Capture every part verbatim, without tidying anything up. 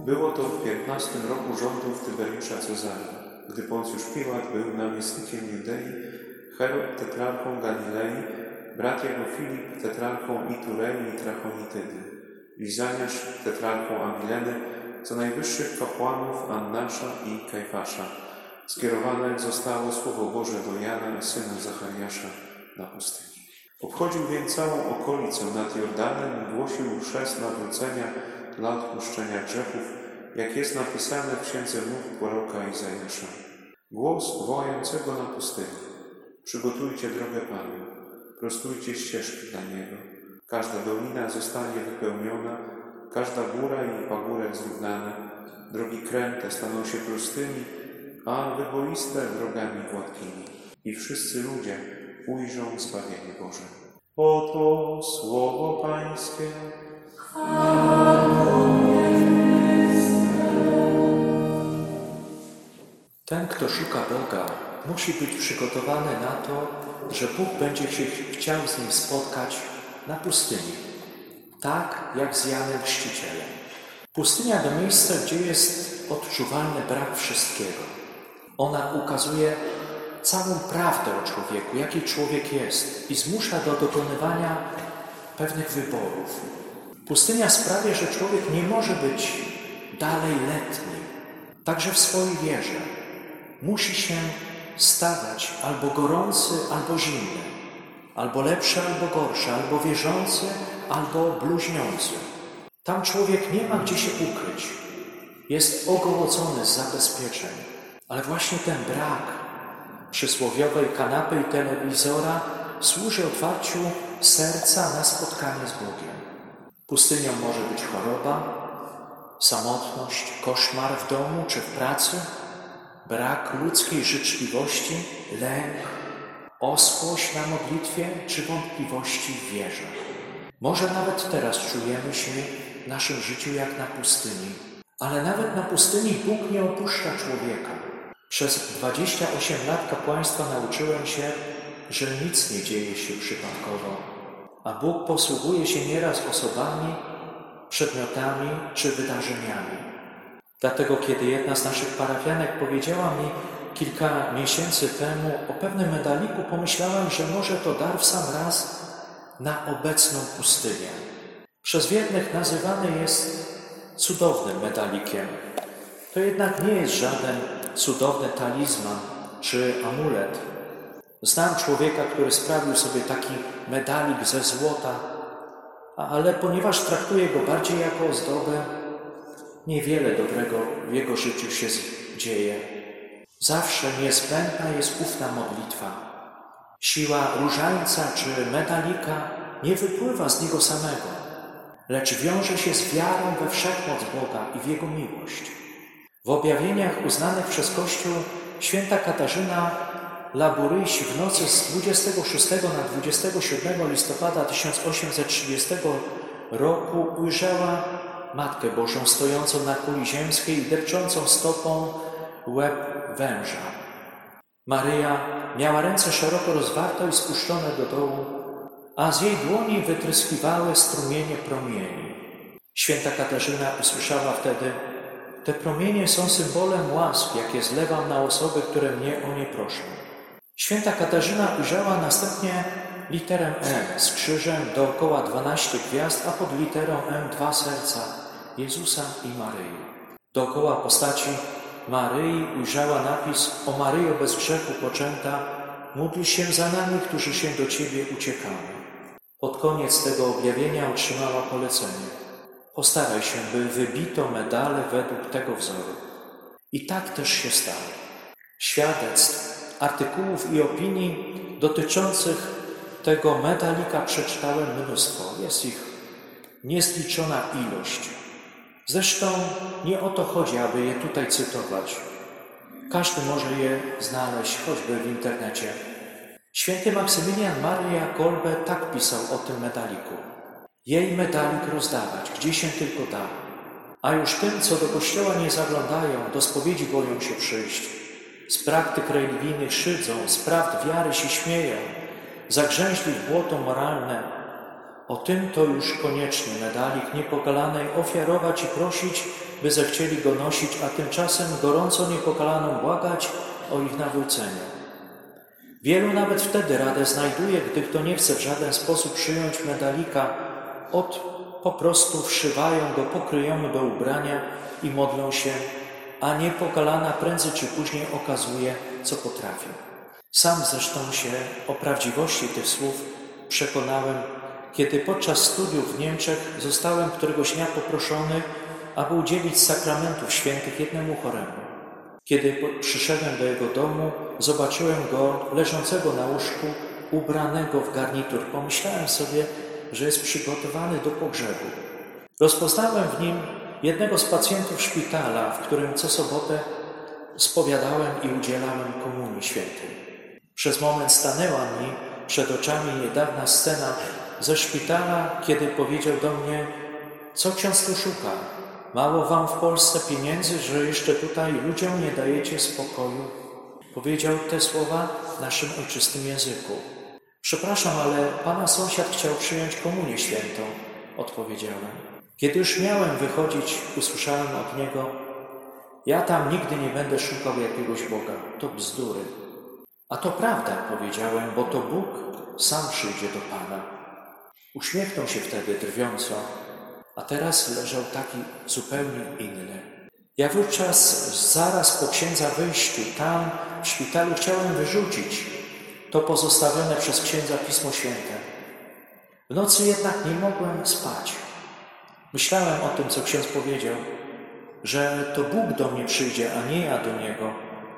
Było to w piętnastym roku rządów Tyberiusza Cezara, gdy Poncjusz Piłat był namiestnikiem Judei, Herod tetrarchą Galilei, brat jego Filip tetrarchą Iturei i Trachonitydy, Lizaniasz tetrarchą Abileny, co najwyższych kapłanów Annasza i Kajfasza. Skierowane zostało Słowo Boże do Jana, syna Zachariasza, na pustyni. Obchodził więc całą okolicę nad Jordanem i głosił chrzest nawrócenia dla odpuszczenia grzechów, jak jest napisane w księdze mów proroka Izajasza. Głos wołającego na pustyni: przygotujcie drogę Panu, prostujcie ścieżki dla Niego. Każda dolina zostanie wypełniona, każda góra i pagórek zrównane. Drogi kręte staną się prostymi, a wyboiste drogami gładkimi. I wszyscy ludzie ujrzą zbawienie Boże. Oto słowo Pańskie. Ten, kto szuka Boga, musi być przygotowany na to, że Bóg będzie się chciał z nim spotkać na pustyni, tak jak z Janem Chrzcicielem. Pustynia to miejsce, gdzie jest odczuwalny brak wszystkiego. Ona ukazuje całą prawdę o człowieku, jaki człowiek jest i zmusza do dokonywania pewnych wyborów. Pustynia sprawia, że człowiek nie może być dalej letni, także w swojej wierze. Musi się stawać albo gorący, albo zimny, albo lepszy, albo gorszy, albo wierzący, albo bluźniący. Tam człowiek nie ma gdzie się ukryć. Jest ogołocony z zabezpieczeń. Ale właśnie ten brak przysłowiowej kanapy i telewizora służy otwarciu serca na spotkanie z Bogiem. Pustynią może być choroba, samotność, koszmar w domu czy w pracy, brak ludzkiej życzliwości, lęk, oschłość na modlitwie czy wątpliwości w wierze. Może nawet teraz czujemy się w naszym życiu jak na pustyni, ale nawet na pustyni Bóg nie opuszcza człowieka. Przez dwadzieścia osiem lat kapłaństwa nauczyłem się, że nic nie dzieje się przypadkowo, a Bóg posługuje się nieraz osobami, przedmiotami czy wydarzeniami. Dlatego, kiedy jedna z naszych parafianek powiedziała mi kilka miesięcy temu o pewnym medaliku, pomyślałem, że może to dar w sam raz na obecną pustynię. Przez wiernych nazywany jest cudownym medalikiem. To jednak nie jest żaden cudowny talizman czy amulet. Znam człowieka, który sprawił sobie taki medalik ze złota, ale ponieważ traktuje go bardziej jako ozdobę, niewiele dobrego w jego życiu się dzieje. Zawsze niezbędna jest ufna modlitwa. Siła różańca czy medalika nie wypływa z niego samego, lecz wiąże się z wiarą we wszechmoc Boga i w Jego miłość. W objawieniach uznanych przez Kościół święta Katarzyna Laburyś w nocy z dwudziestego szóstego na dwudziestego siódmego listopada tysiąc osiemset trzydziestego roku ujrzała Matkę Bożą stojącą na kuli ziemskiej i depczącą stopą łeb węża. Maryja miała ręce szeroko rozwarte i spuszczone do dołu, a z jej dłoni wytryskiwały strumienie promieni. Święta Katarzyna usłyszała wtedy: te promienie są symbolem łask, jakie zlewam na osoby, które mnie o nie proszą. Święta Katarzyna ujrzała następnie literę M z krzyżem, dookoła dwanaście gwiazd, a pod literą M dwa serca Jezusa i Maryi. Dookoła postaci Maryi ujrzała napis: o Maryjo bez grzechu poczęta, módl się za nami, którzy się do Ciebie uciekamy. Pod koniec tego objawienia otrzymała polecenie: postaraj się, by wybito medale według tego wzoru. I tak też się stało. Świadectw, artykułów i opinii dotyczących tego medalika przeczytałem mnóstwo. Jest ich niezliczona ilość. Zresztą nie o to chodzi, aby je tutaj cytować. Każdy może je znaleźć, choćby w internecie. Święty Maksymilian Maria Kolbe tak pisał o tym medaliku: jej medalik rozdawać, gdzie się tylko da, a już tym, co do kościoła nie zaglądają, do spowiedzi boją się przyjść, z praktyk religijnych szydzą, z prawd wiary się śmieją, zagrzęźli w błoto moralne, O tym to już koniecznie medalik niepokalanej ofiarować i prosić, by zechcieli go nosić, a tymczasem gorąco niepokalaną błagać o ich nawrócenie. Wielu nawet wtedy radę znajduje, gdy kto nie chce w żaden sposób przyjąć medalika, od po prostu wszywają go, pokryją do ubrania i modlą się, a niepokalana prędzej czy później okazuje, co potrafi. Sam zresztą się o prawdziwości tych słów przekonałem, kiedy podczas studiów w Niemczech zostałem któregoś dnia poproszony, aby udzielić sakramentów świętych jednemu choremu. Kiedy przyszedłem do jego domu, zobaczyłem go leżącego na łóżku, ubranego w garnitur. Pomyślałem sobie, że jest przygotowany do pogrzebu. Rozpoznałem w nim jednego z pacjentów szpitala, w którym co sobotę spowiadałem i udzielałem komunii świętej. Przez moment stanęła mi przed oczami niedawna scena ze szpitala, kiedy powiedział do mnie: co ksiądz tu szuka? Mało wam w Polsce pieniędzy, że jeszcze tutaj ludziom nie dajecie spokoju? Powiedział te słowa w naszym ojczystym języku. Przepraszam, ale pana sąsiad chciał przyjąć komunię świętą, odpowiedziałem. Kiedy już miałem wychodzić, usłyszałem od niego: ja tam nigdy nie będę szukał jakiegoś Boga, to bzdury. A to prawda, powiedziałem, bo to Bóg sam przyjdzie do Pana. Uśmiechnął się wtedy drwiąco, a teraz leżał taki zupełnie inny. Ja wówczas zaraz po księdza wyjściu tam w szpitalu chciałem wyrzucić to pozostawione przez księdza Pismo Święte. W nocy jednak nie mogłem spać. Myślałem o tym, co ksiądz powiedział, że to Bóg do mnie przyjdzie, a nie ja do Niego.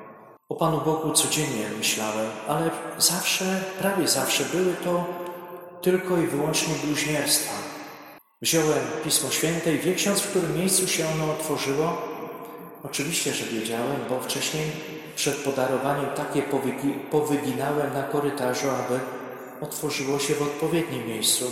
O Panu Bogu codziennie myślałem, ale zawsze, prawie zawsze były to tylko i wyłącznie bluźnierstwa. Wziąłem Pismo Święte i wie ksiądz, w którym miejscu się ono otworzyło? Oczywiście, że wiedziałem, bo wcześniej przed podarowaniem takie powygi, powyginałem na korytarzu, aby otworzyło się w odpowiednim miejscu.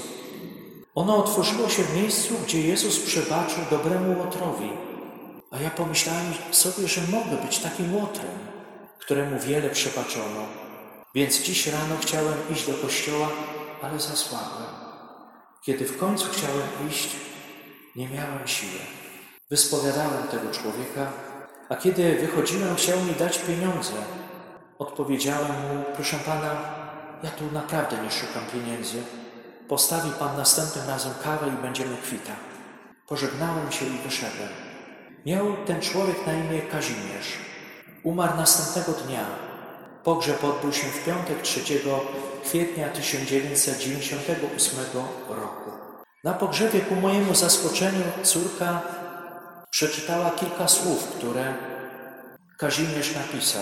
Ono otworzyło się w miejscu, gdzie Jezus przebaczył dobremu łotrowi. A ja pomyślałem sobie, że mogę być takim łotrem, któremu wiele przebaczono. Więc dziś rano chciałem iść do kościoła, ale zasłabłem. Kiedy w końcu chciałem iść, nie miałem siły. Wyspowiadałem tego człowieka, a kiedy wychodziłem, chciał mi dać pieniądze. Odpowiedziałem mu: proszę pana, ja tu naprawdę nie szukam pieniędzy. Postawi pan następnym razem kawę i będziemy kwita. Pożegnałem się i wyszedłem. Miał ten człowiek na imię Kazimierz. Umarł następnego dnia. Pogrzeb odbył się w piątek trzeciego kwietnia tysiąc dziewięćset dziewięćdziesiątego ósmego roku. Na pogrzebie ku mojemu zaskoczeniu córka przeczytała kilka słów, które Kazimierz napisał.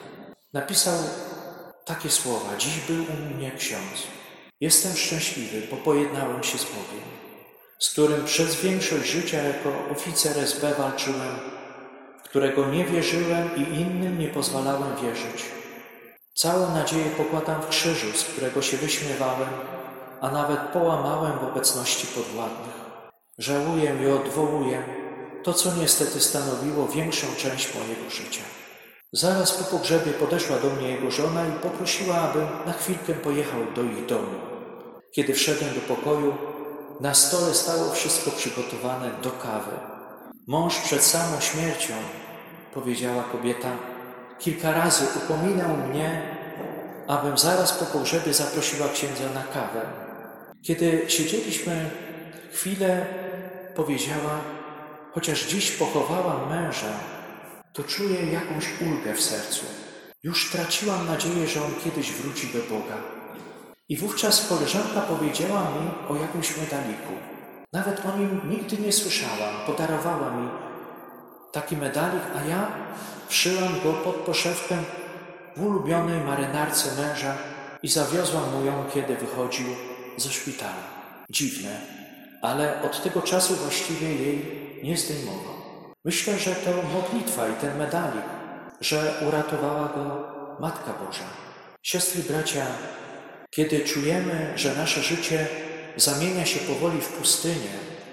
Napisał takie słowa: dziś był u mnie ksiądz. Jestem szczęśliwy, bo pojednałem się z Bogiem, z którym przez większość życia jako oficer S B walczyłem, w którego nie wierzyłem i innym nie pozwalałem wierzyć. Całą nadzieję pokładam w krzyżu, z którego się wyśmiewałem, a nawet połamałem w obecności podwładnych. Żałuję i odwołuję to, co niestety stanowiło większą część mojego życia. Zaraz po pogrzebie podeszła do mnie jego żona i poprosiła, abym na chwilkę pojechał do ich domu. Kiedy wszedłem do pokoju, na stole stało wszystko przygotowane do kawy. Mąż przed samą śmiercią, powiedziała kobieta, kilka razy upominał mnie, abym zaraz po pogrzebie zaprosiła księdza na kawę. Kiedy siedzieliśmy chwilę, powiedziała: chociaż dziś pochowałam męża, to czuję jakąś ulgę w sercu. Już traciłam nadzieję, że on kiedyś wróci do Boga. I wówczas koleżanka powiedziała mi o jakimś medaliku. Nawet o nim nigdy nie słyszałam. Podarowała mi taki medalik, a ja wszyłam go pod poszewkę w ulubionej marynarce męża i zawiozłam mu ją, kiedy wychodził ze szpitala. Dziwne, ale od tego czasu właściwie jej nie zdejmował. Myślę, że to modlitwa i ten medalik, że uratowała go Matka Boża. Siostry i bracia, kiedy czujemy, że nasze życie zamienia się powoli w pustynię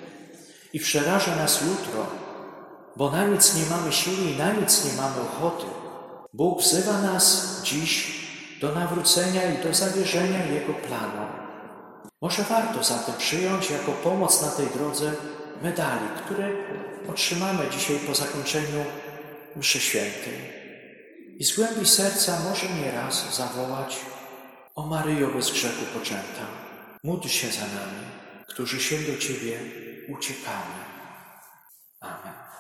i przeraża nas jutro, bo na nic nie mamy siły i na nic nie mamy ochoty, Bóg wzywa nas dziś do nawrócenia i do zawierzenia Jego planom. Może warto zatem przyjąć jako pomoc na tej drodze medali, które otrzymamy dzisiaj po zakończeniu mszy świętej. I z głębi serca może nieraz zawołać: o Maryjo bez grzechu poczęta, módl się za nami, którzy się do Ciebie uciekamy. Amen.